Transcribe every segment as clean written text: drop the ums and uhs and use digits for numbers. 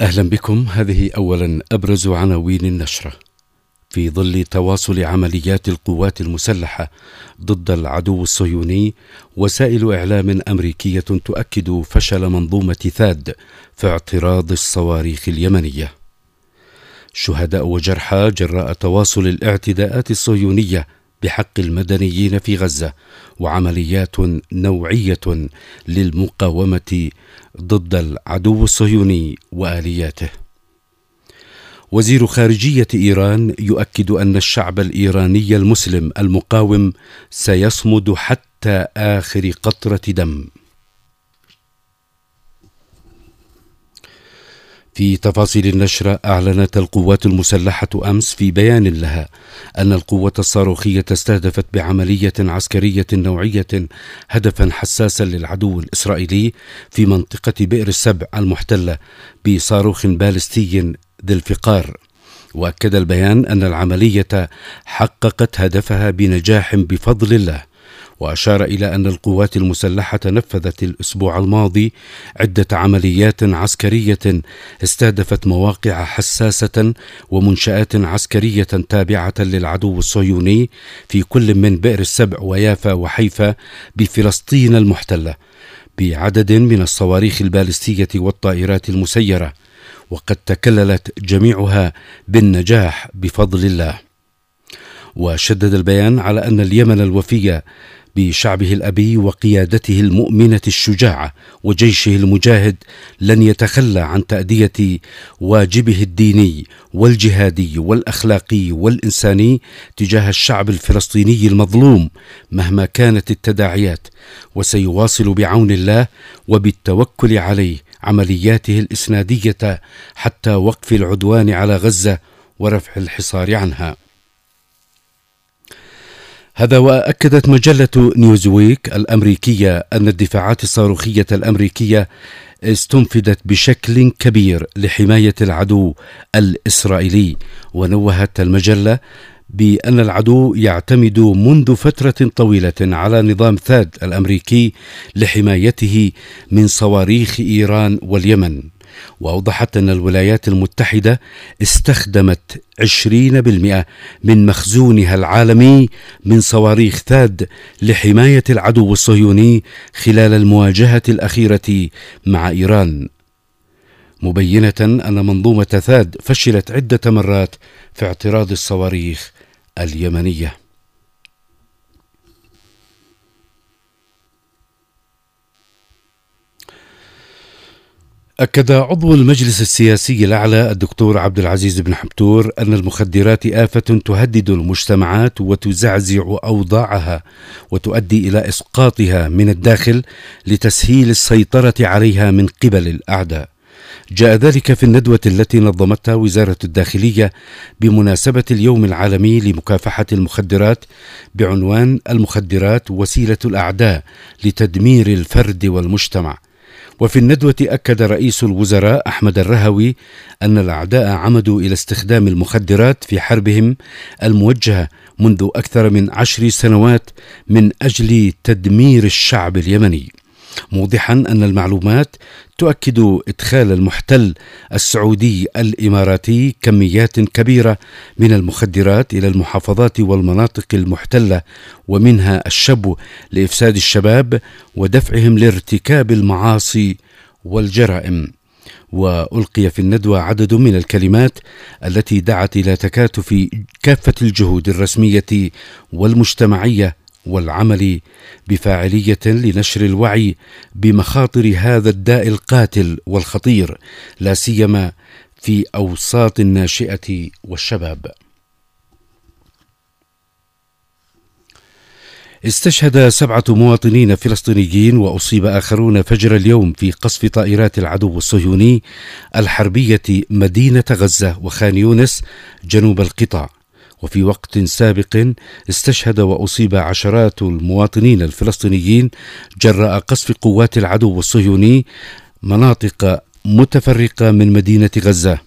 أهلا بكم. هذه أولا أبرز عناوين النشرة. في ظل تواصل عمليات القوات المسلحة ضد العدو الصهيوني، وسائل إعلام أمريكية تؤكد فشل منظومة ثاد في اعتراض الصواريخ اليمنية. شهداء وجرحى جراء تواصل الاعتداءات الصهيونية بحق المدنيين في غزة، وعمليات نوعية للمقاومة ضد العدو الصهيوني وآلياته. وزير خارجية إيران يؤكد أن الشعب الإيراني المسلم المقاوم سيصمد حتى آخر قطرة دم. في تفاصيل النشرة، أعلنت القوات المسلحة أمس في بيان لها أن القوة الصاروخية استهدفت بعملية عسكرية نوعية هدفا حساسا للعدو الإسرائيلي في منطقة بئر السبع المحتلة بصاروخ باليستي ذي الفقار. وأكد البيان أن العملية حققت هدفها بنجاح بفضل الله، وأشار إلى أن القوات المسلحة نفذت الأسبوع الماضي عدة عمليات عسكرية استهدفت مواقع حساسة ومنشآت عسكرية تابعة للعدو الصهيوني في كل من بئر السبع ويافا وحيفا بفلسطين المحتلة بعدد من الصواريخ البالستية والطائرات المسيرة، وقد تكللت جميعها بالنجاح بفضل الله. وشدد البيان على أن اليمن الوفي بشعبه الأبي وقيادته المؤمنة الشجاعة وجيشه المجاهد لن يتخلى عن تأدية واجبه الديني والجهادي والأخلاقي والإنساني تجاه الشعب الفلسطيني المظلوم مهما كانت التداعيات، وسيواصل بعون الله وبالتوكل عليه عملياته الإسنادية حتى وقف العدوان على غزة ورفع الحصار عنها. هذا وأكدت مجلة نيوزويك الأمريكية أن الدفاعات الصاروخية الأمريكية استنفدت بشكل كبير لحماية العدو الإسرائيلي. ونوهت المجلة بأن العدو يعتمد منذ فترة طويلة على نظام ثاد الأمريكي لحمايته من صواريخ إيران واليمن. وأوضحت أن الولايات المتحدة استخدمت 20% من مخزونها العالمي من صواريخ ثاد لحماية العدو الصهيوني خلال المواجهة الأخيرة مع إيران، مبينة أن منظومة ثاد فشلت عدة مرات في اعتراض الصواريخ اليمنية. أكد عضو المجلس السياسي الأعلى الدكتور عبد العزيز بن حبتور أن المخدرات آفة تهدد المجتمعات وتزعزع أوضاعها وتؤدي إلى إسقاطها من الداخل لتسهيل السيطرة عليها من قبل الأعداء. جاء ذلك في الندوة التي نظمتها وزارة الداخلية بمناسبة اليوم العالمي لمكافحة المخدرات بعنوان المخدرات وسيلة الأعداء لتدمير الفرد والمجتمع. وفي الندوة أكد رئيس الوزراء أحمد الرهوي أن الأعداء عمدوا إلى استخدام المخدرات في حربهم الموجهة منذ أكثر من 10 سنوات من أجل تدمير الشعب اليمني، موضحا أن المعلومات تؤكد إدخال المحتل السعودي الإماراتي كميات كبيرة من المخدرات إلى المحافظات والمناطق المحتلة ومنها الشبو لإفساد الشباب ودفعهم لارتكاب المعاصي والجرائم. وألقي في الندوة عدد من الكلمات التي دعت إلى تكاتف كافة الجهود الرسمية والمجتمعية والعمل بفاعلية لنشر الوعي بمخاطر هذا الداء القاتل والخطير، لا سيما في أوساط الناشئة والشباب. استشهد 7 مواطنين فلسطينيين وأصيب آخرون فجر اليوم في قصف طائرات العدو الصهيوني الحربية مدينة غزة وخان يونس جنوب القطاع. وفي وقت سابق استشهد وأصيب عشرات المواطنين الفلسطينيين جراء قصف قوات العدو الصهيوني مناطق متفرقة من مدينة غزة.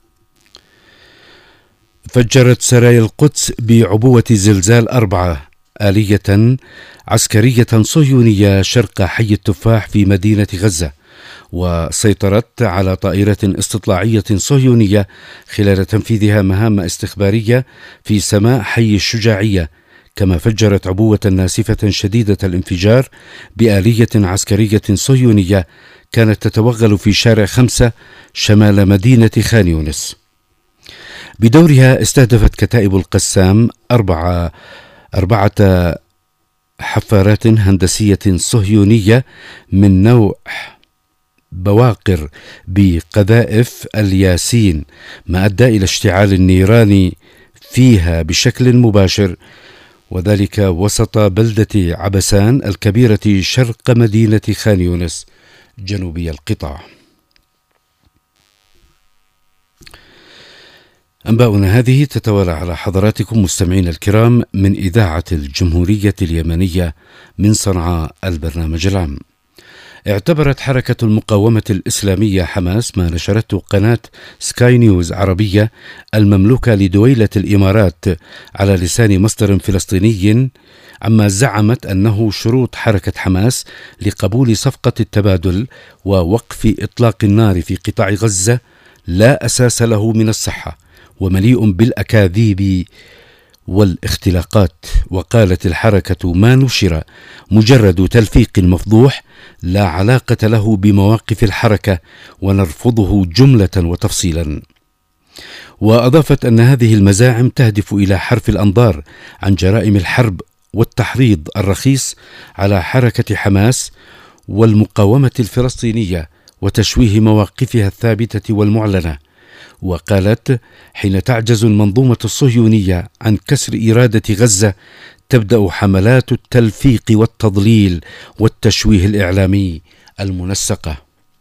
فجرت سرايا القدس بعبوة زلزال 4 آلية عسكرية صهيونية شرق حي التفاح في مدينة غزة، وسيطرت على طائرة استطلاعية صهيونية خلال تنفيذها مهام استخبارية في سماء حي الشجاعية، كما فجرت عبوة ناسفة شديدة الانفجار بآلية عسكرية صهيونية كانت تتوغل في شارع 5 شمال مدينة خان يونس. بدورها استهدفت كتائب القسام أربعة حفارات هندسية صهيونية من نوع بواقر بقذائف الياسين، ما أدى إلى اشتعال النيران فيها بشكل مباشر، وذلك وسط بلدة عبسان الكبيرة شرق مدينة خان يونس جنوبي القطاع. أنباؤنا هذه تتوالى على حضراتكم مستمعين الكرام من إذاعة الجمهورية اليمنية من صنعاء البرنامج العام. اعتبرت حركة المقاومة الإسلامية حماس ما نشرته قناة سكاي نيوز عربية المملوكة لدولة الإمارات على لسان مصدر فلسطيني عما زعمت أنه شروط حركة حماس لقبول صفقة التبادل ووقف إطلاق النار في قطاع غزة لا أساس له من الصحة ومليء بالأكاذيب والاختلاقات. وقالت الحركة ما نشر مجرد تلفيق مفضوح لا علاقة له بمواقف الحركة ونرفضه جملة وتفصيلا. وأضافت أن هذه المزاعم تهدف إلى حرف الأنظار عن جرائم الحرب والتحريض الرخيص على حركة حماس والمقاومة الفلسطينية وتشويه مواقفها الثابتة والمعلنة. وقالت حين تعجز المنظومة الصهيونية عن كسر إرادة غزة تبدأ حملات التلفيق والتضليل والتشويه الإعلامي المنسقة.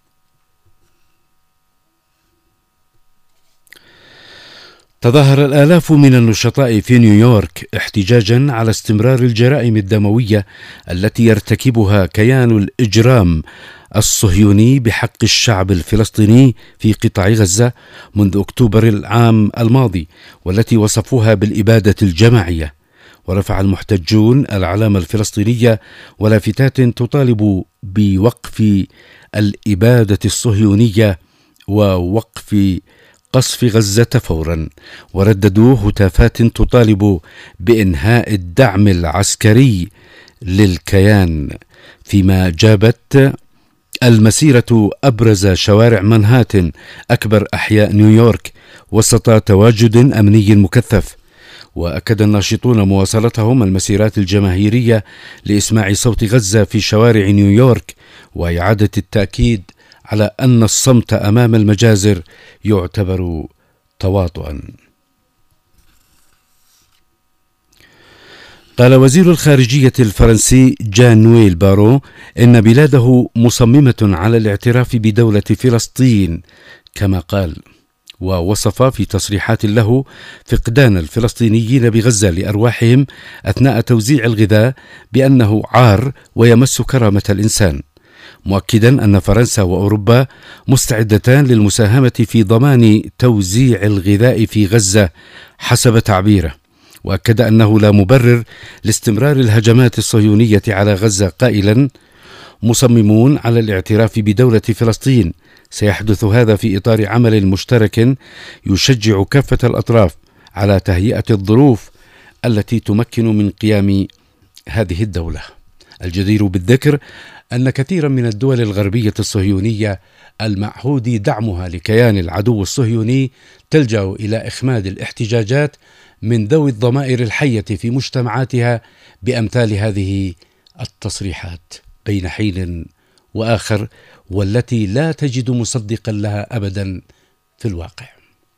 تظاهر الآلاف من النشطاء في نيويورك احتجاجا على استمرار الجرائم الدموية التي يرتكبها كيان الإجرام الصهيوني بحق الشعب الفلسطيني في قطاع غزة منذ أكتوبر العام الماضي، والتي وصفوها بالإبادة الجماعية. ورفع المحتجون العلامة الفلسطينية ولافتات تطالب بوقف الإبادة الصهيونية ووقف قصف غزة فورا، ورددوا هتافات تطالب بإنهاء الدعم العسكري للكيان. فيما جابت المسيرة أبرز شوارع مانهاتن أكبر أحياء نيويورك وسط تواجد أمني مكثف. وأكد الناشطون مواصلتهم المسيرات الجماهيرية لإسماع صوت غزة في شوارع نيويورك، وإعادة التأكيد على أن الصمت أمام المجازر يعتبر تواطؤا. قال وزير الخارجية الفرنسي جان نويل بارو إن بلاده مصممة على الاعتراف بدولة فلسطين كما قال، ووصف في تصريحات له فقدان الفلسطينيين بغزة لأرواحهم أثناء توزيع الغذاء بأنه عار ويمس كرامة الإنسان، مؤكدا أن فرنسا وأوروبا مستعدتان للمساهمة في ضمان توزيع الغذاء في غزة حسب تعبيره. وأكد أنه لا مبرر لاستمرار الهجمات الصهيونية على غزة، قائلا مصممون على الاعتراف بدولة فلسطين، سيحدث هذا في إطار عمل مشترك يشجع كافة الأطراف على تهيئة الظروف التي تمكن من قيام هذه الدولة. الجدير بالذكر أن كثيرا من الدول الغربية الصهيونية المعهود دعمها لكيان العدو الصهيوني تلجأ إلى إخماد الاحتجاجات من ذوي الضمائر الحية في مجتمعاتها بأمثال هذه التصريحات بين حين وآخر، والتي لا تجد مصدقا لها أبدا في الواقع.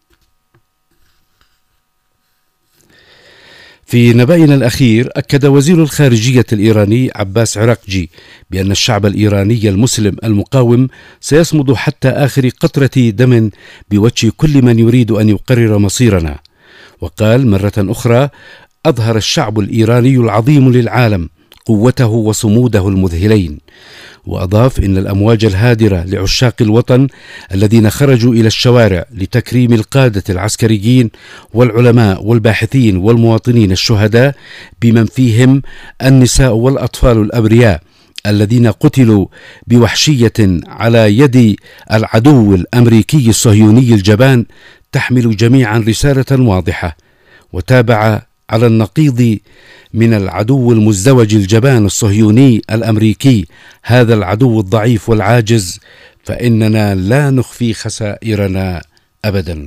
في نبأنا الأخير أكد وزير الخارجية الإيراني عباس عراقجي بأن الشعب الإيراني المسلم المقاوم سيصمد حتى آخر قطرة دم بوجه كل من يريد أن يقرر مصيرنا. وقال مرة أخرى أظهر الشعب الإيراني العظيم للعالم قوته وصموده المذهلين. وأضاف إن الأمواج الهادرة لعشاق الوطن الذين خرجوا إلى الشوارع لتكريم القادة العسكريين والعلماء والباحثين والمواطنين الشهداء بمن فيهم النساء والأطفال الأبرياء الذين قتلوا بوحشية على يد العدو الأمريكي الصهيوني الجبان تحمل جميعا رسالة واضحة. وتابع على النقيض من العدو المزدوج الجبان الصهيوني الأمريكي هذا العدو الضعيف والعاجز، فإننا لا نخفي خسائرنا أبدا.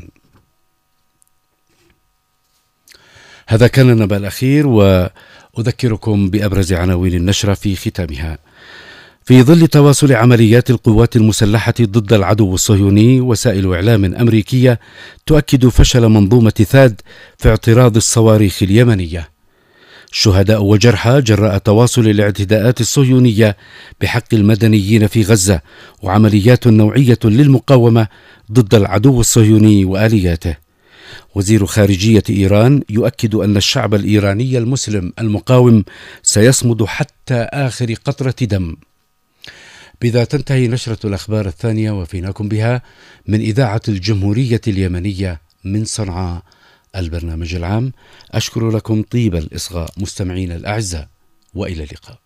هذا كان النبأ الأخير، وأذكركم بأبرز عناوين النشرة في ختامها. في ظل تواصل عمليات القوات المسلحة ضد العدو الصهيوني، وسائل إعلام أمريكية تؤكد فشل منظومة ثاد في اعتراض الصواريخ اليمنية. شهداء وجرحى جراء تواصل الاعتداءات الصهيونية بحق المدنيين في غزة، وعمليات نوعية للمقاومة ضد العدو الصهيوني وآلياته. وزير خارجية إيران يؤكد أن الشعب الإيراني المسلم المقاوم سيصمد حتى آخر قطرة دم. بذا تنتهي نشرة الأخبار الثانية، وفيناكم بها من إذاعة الجمهورية اليمنية من صنعاء البرنامج العام. أشكر لكم طيب الإصغاء مستمعين الأعزاء، وإلى اللقاء.